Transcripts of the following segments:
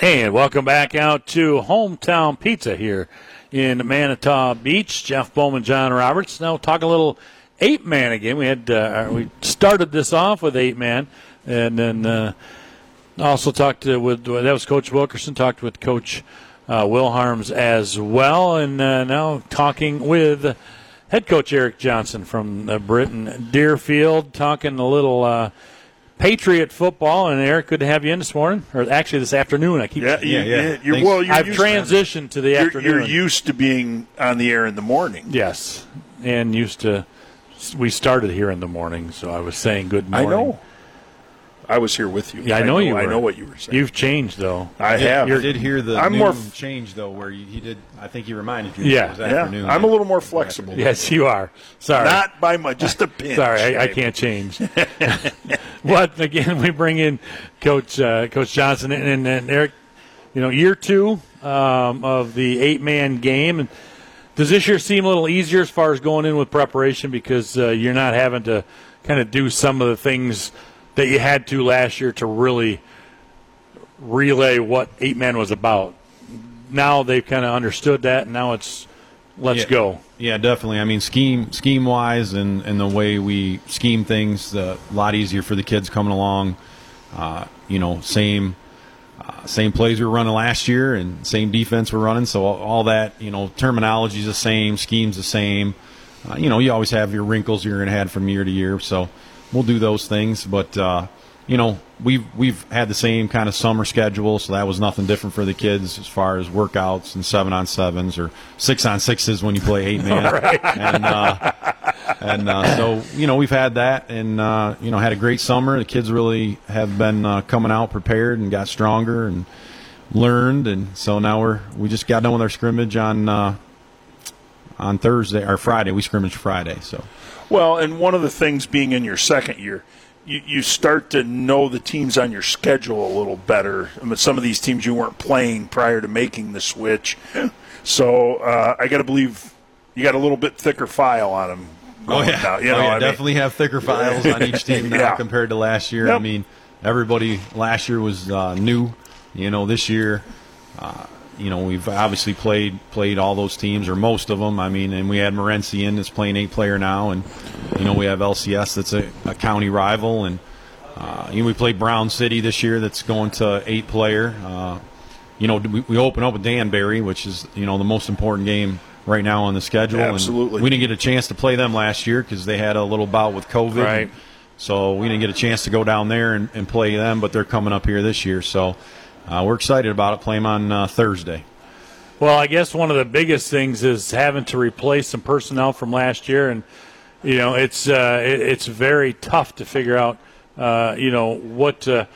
And welcome back out to Hometown Pizza here in Manitou Beach. Jeff Bowman, John Roberts. Now talk a little 8-man again. We started this off with 8-man, and then also talked with that was Coach Wilkerson. Talked with Coach Wilharms as well, and now talking with head coach Eric Johnson from Britton Deerfield. Talking a little Patriot football, and Eric, good to have you in this morning, or actually this afternoon. I've transitioned to the afternoon. You're used to being on the air in the morning. Yes, and we started here in the morning, so I was saying good morning. I know. I was here with you. Yeah, I know you were. I know what you were saying. You've changed, though. I have. I did hear the change, though, where he did. I think he reminded you. Yeah. This afternoon. I'm a little more flexible. Yes, you are. Sorry. Not by much, just a pinch. Sorry, I can't change. But, again, we bring in Coach Johnson and Eric, year 2 of the 8-man game. And does this year seem a little easier as far as going in with preparation because you're not having to kind of do some of the things that you had to last year to really relay what 8-man was about? Now they've kind of understood that, and now it's let's go. Yeah, definitely. I mean, scheme-wise and the way we scheme things, a lot easier for the kids coming along. Same plays we were running last year and same defense we're running, so all that, terminology is the same, scheme's the same. You always have your wrinkles you're going to have from year to year, so we'll do those things, but we've had the same kind of summer schedule, so that was nothing different for the kids as far as workouts and 7-on-7s or 6-on-6s when you play 8-man. Right. So we've had that and had a great summer. The kids really have been coming out prepared and got stronger and learned, and so now we just got done with our scrimmage on Thursday or Friday. We scrimmaged Friday, so. Well, and one of the things being in your second year, you start to know the teams on your schedule a little better. I mean, some of these teams you weren't playing prior to making the switch. So I got to believe you got a little bit thicker file on them. Definitely have thicker files on each team now compared to last year. Yep. I mean, everybody last year was new. This year we've obviously played all those teams, or most of them. I mean, and we had Morenci in that's playing 8-player now, and we have LCS that's a county rival, and we played Brown City this year that's going to 8-player. We open up with Danbury, which is the most important game right now on the schedule. Absolutely. And we didn't get a chance to play them last year because they had a little bout with COVID. Right. So we didn't get a chance to go down there and play them, but they're coming up here this year. So we're excited about it, playing them on Thursday. Well, I guess one of the biggest things is having to replace some personnel from last year, and it's very tough to figure out what to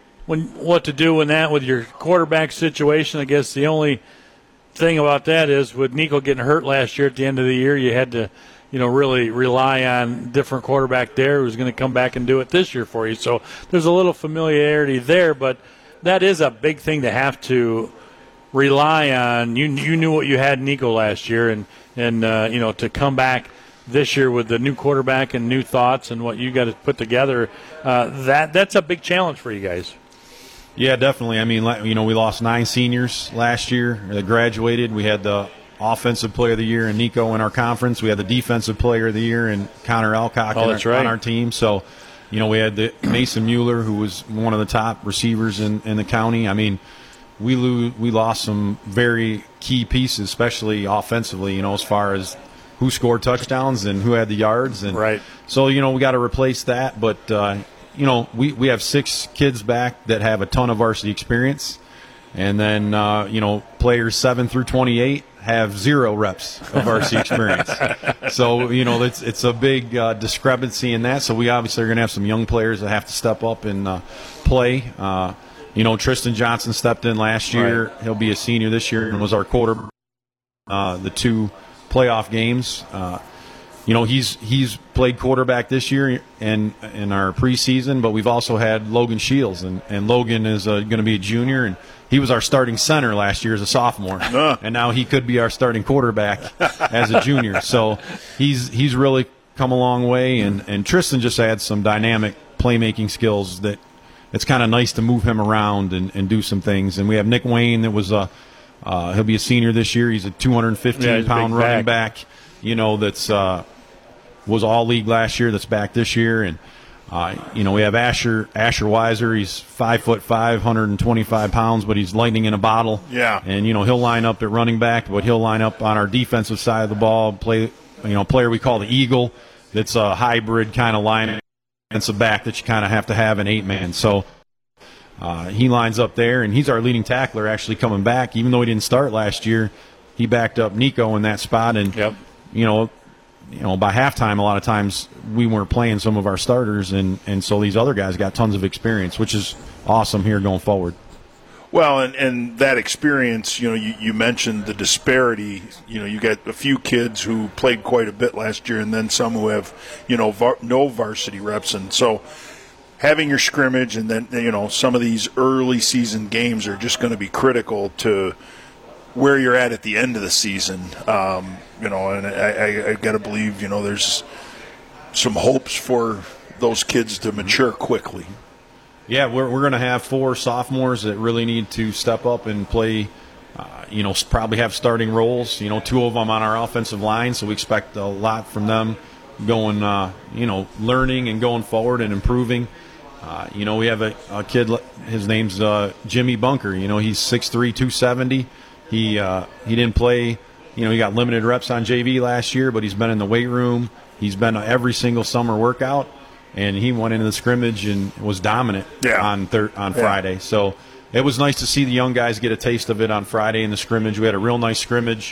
do in that with your quarterback situation. I guess the only thing about that is with Nico getting hurt last year at the end of the year, you had to really rely on different quarterback there who's going to come back and do it this year for you. So there's a little familiarity there, but that is a big thing to have to rely on. You knew what you had in Nico last year, and to come back this year with the new quarterback and new thoughts and what you got to put together, that's a big challenge for you guys. Yeah, definitely. I mean, we lost 9 seniors last year that graduated. We had the offensive player of the year in Nico in our conference. We had the defensive player of the year in Connor Alcock on our team. So, we had the Mason Mueller, who was one of the top receivers in the county. I mean, we lost some very key pieces, especially offensively, as far as who scored touchdowns and who had the yards. And right. So, we got to replace that. But, we have 6 kids back that have a ton of varsity experience. And then, players 7 through 28 have 0 reps of varsity experience. So, it's a big discrepancy in that. So we obviously are going to have some young players that have to step up and play. Tristan Johnson stepped in last year. Right. He'll be a senior this year and was our quarterback the 2 playoff games. He's played quarterback this year and in our preseason, but we've also had Logan Shields, and Logan is going to be a junior, and he was our starting center last year as a sophomore, and now he could be our starting quarterback as a junior. So he's really come a long way, and Tristan just had some dynamic playmaking skills that it's kind of nice to move him around and do some things. And we have Nick Wayne that was he'll be a senior this year. He's a 215-pound running back. That's was all league last year. That's back this year. And we have Asher Weiser. He's 5'5", 125 pounds, but he's lightning in a bottle. Yeah. And he'll line up at running back, but he'll line up on our defensive side of the ball. Player we call the Eagle. That's a hybrid kind of line. It's a back that you kind of have to have an 8-man. So he lines up there, and he's our leading tackler actually coming back. Even though he didn't start last year, he backed up Nico in that spot. And, by halftime, a lot of times we weren't playing some of our starters, and so these other guys got tons of experience, which is awesome here going forward. Well, and that experience, you mentioned the disparity. You got a few kids who played quite a bit last year, and then some who have, no varsity reps. And so having your scrimmage and then, some of these early season games are just going to be critical to where you're at the end of the season. And I got to believe, there's some hopes for those kids to mature quickly. Yeah, we're going to have 4 sophomores that really need to step up and play, probably have starting roles. 2 of them on our offensive line, so we expect a lot from them going, learning and going forward and improving. We have a kid, his name's Jimmy Bunker. He's 6'3", 270. He didn't play, he got limited reps on JV last year, but he's been in the weight room. He's been to every single summer workout. And he went into the scrimmage and was dominant on Friday. So it was nice to see the young guys get a taste of it on Friday in the scrimmage. We had a real nice scrimmage.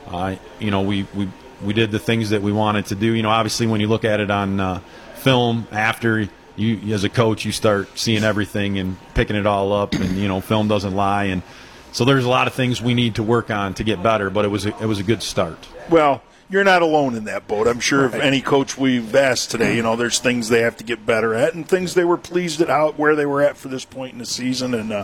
We did the things that we wanted to do. Obviously when you look at it on film after, you as a coach, you start seeing everything and picking it all up. And, film doesn't lie. And so there's a lot of things we need to work on to get better. But it was a good start. Well, you're not alone in that boat. I'm sure if any coach we've asked today, there's things they have to get better at and things they were pleased at where they were at for this point in the season. And,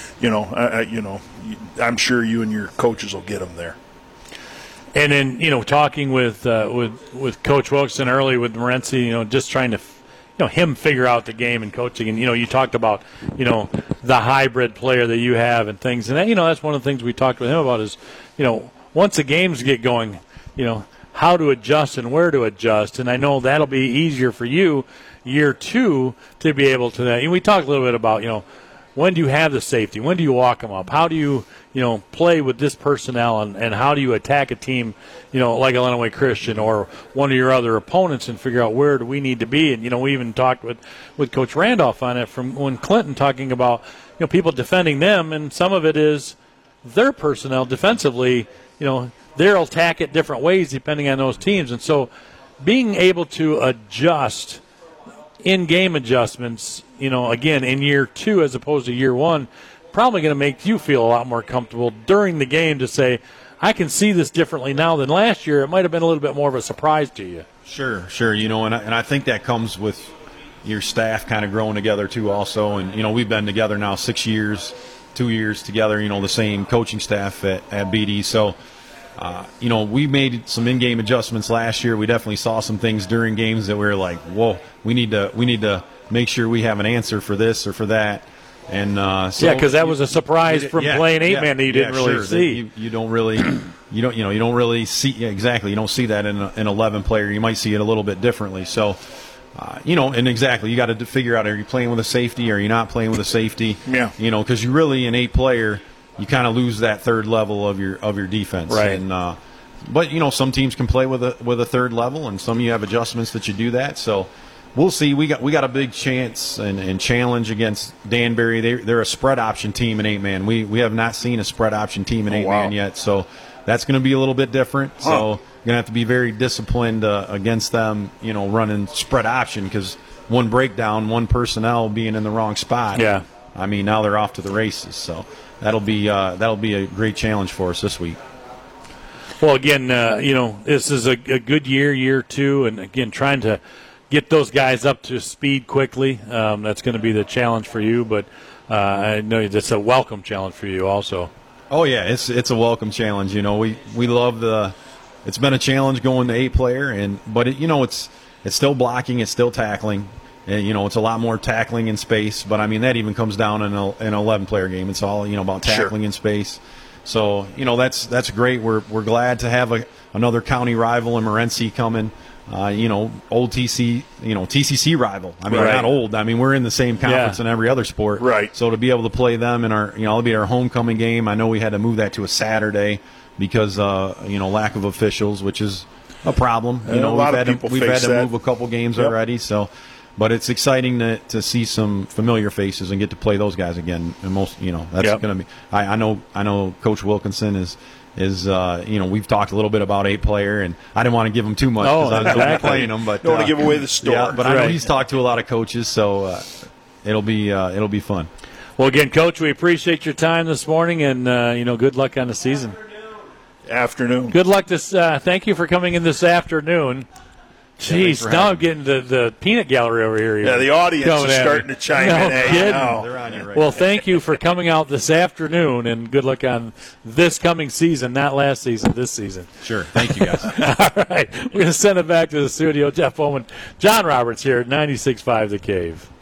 I'm sure you and your coaches will get them there. And then, talking with Coach Wilkson early with Morency, just trying to, him figure out the game and coaching. And, you talked about, the hybrid player that you have and things. And, that's one of the things we talked with him about is, once the games get going, how to adjust and where to adjust. And I know that'll be easier for you year 2 to be able to that. And we talked a little bit about, when do you have the safety? When do you walk them up? How do you, play with this personnel and how do you attack a team, like Illinois Christian or one of your other opponents and figure out where do we need to be? And, we even talked with Coach Randolph on it from when Clinton talking about, people defending them, and some of it is their personnel defensively, they'll attack it different ways depending on those teams. And so being able to adjust in-game adjustments, again, in year 2 as opposed to year 1, probably going to make you feel a lot more comfortable during the game to say, I can see this differently now than last year. It might have been a little bit more of a surprise to you. Sure. And I think that comes with your staff kind of growing together too also. And, we've been together now 6 years, 2 years together, the same coaching staff at BD. So, we made some in-game adjustments last year. We definitely saw some things during games that we were like, whoa, we need to make sure we have an answer for this or for that. And because that was a surprise from playing 8-man that you didn't really see. You don't really, you don't really see exactly. You don't see that in an 11 player. You might see it a little bit differently. So, and exactly, you got to figure out: are you playing with a safety? Or are you not playing with a safety? Yeah. Because you really an 8 player. You kind of lose that third level of your defense, right? And but some teams can play with a third level, and some you have adjustments that you do that. So we'll see. We got a big chance and challenge against Danbury. They're a spread option team in 8-man. We have not seen a spread option team in 8-man yet, so that's going to be a little bit different. So you're gonna have to be very disciplined against them. Running spread option because one breakdown, one personnel being in the wrong spot. Yeah. I mean, now they're off to the races. So that'll be a great challenge for us this week. Well, again, this is a good year 2, and again, trying to get those guys up to speed quickly. That's going to be the challenge for you, but I know that's a welcome challenge for you also. Oh yeah, it's a welcome challenge. We love it's been a challenge going to 8 player, but it's still blocking, it's still tackling. And, it's a lot more tackling in space, but I mean that even comes down in an 11-player game. It's all about tackling in space. So that's great. We're glad to have another county rival in Morenci coming. Old TCC rival. I mean, right. Not old. I mean, we're in the same conference in every other sport. Right. So to be able to play them in it'll be our homecoming game. I know we had to move that to a Saturday because, lack of officials, which is a problem. A lot of people we've had to that. move a couple games already. So, but it's exciting to see some familiar faces and get to play those guys again. And that's going to be. I know Coach Wilkinson is we've talked a little bit about 8-player, and I didn't want to give him too much because I was going to be playing him. But don't want to give away the story. Yeah, but I know he's talked to a lot of coaches, so it'll be fun. Well, again, Coach, we appreciate your time this morning, and good luck on the season. Afternoon. Good luck thank you for coming in this afternoon. Jeez, now I'm getting the peanut gallery over here. Yeah, the audience is starting to chime in. Kidding. They're on you right Well, now. thank you for coming out this afternoon, and good luck on this coming season, not last season, this season. Sure. Thank you, guys. All right. We're going to send it back to the studio. Jeff Bowman, John Roberts here at 96.5 The Cave.